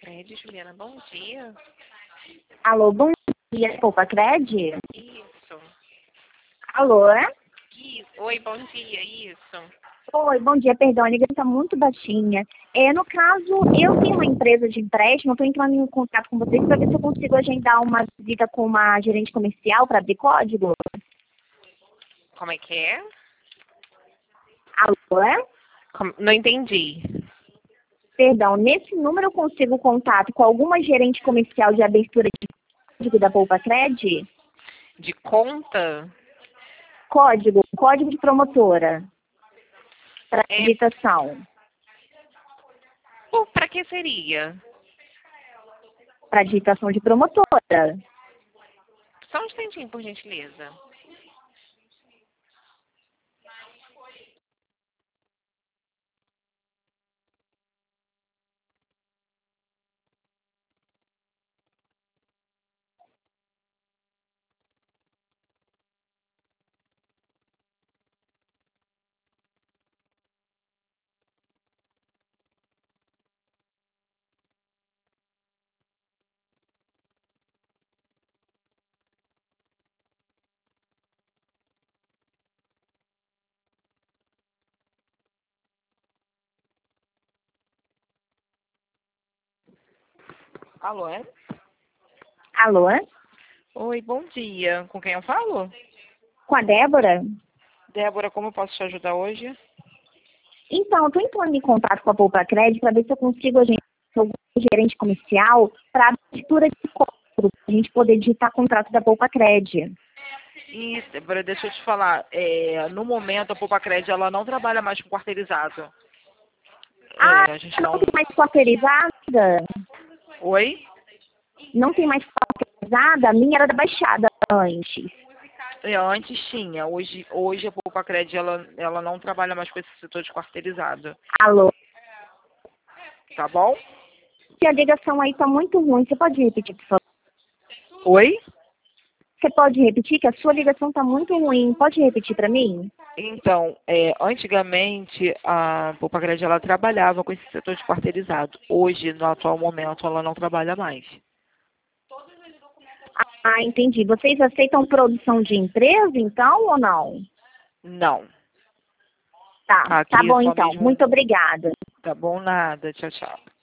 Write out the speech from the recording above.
Cred, Juliana, bom dia. Alô, bom dia, Poupa Cred? Isso. Alô, é? Isso. Oi, bom dia, isso. Oi, bom dia, perdão, a ligação está muito baixinha. No caso, eu tenho uma empresa de empréstimo, estou entrando em contato com vocês para ver se eu consigo agendar uma visita com uma gerente comercial para abrir código. Como é que é? Alô, é? Não entendi. Perdão, nesse número eu consigo contato com alguma gerente comercial de abertura de código da Poupa Cred? De conta? Código de promotora. Para habilitação. Para que seria? Para digitação de promotora. Só um instantinho, por gentileza. Alô, é? Alô, é? Oi, bom dia. Com quem eu falo? Com a Débora? Débora, como eu posso te ajudar hoje? Então, eu estou entrando em contato com a Poupa Cred para ver se eu consigo agendar algum gerente comercial para abertura de código, para a gente poder digitar contrato da Poupa Cred. Isso, Débora, deixa eu te falar. No momento, a Poupa Cred, ela não trabalha mais com quarteirizado. A gente Não não... tem mais quarteirizada? Oi? Não tem mais quarteirizada? A minha era da Baixada antes. Antes tinha. Hoje a Poupa Cred, ela não trabalha mais com esse setor de quarteirizado. Alô? Tá bom? Se a ligação aí está muito ruim, você pode repetir, por favor? Oi? Você pode repetir que a sua ligação está muito ruim. Pode repetir para mim? Então, antigamente a Poupa Cred, ela trabalhava com esse setor de quarteirizado. Hoje, no atual momento, ela não trabalha mais. Ah, entendi. Vocês aceitam produção de empresa, então, ou não? Não. Tá Aqui bom só então. mesmo. Muito obrigada. Tá bom, nada. Tchau, tchau.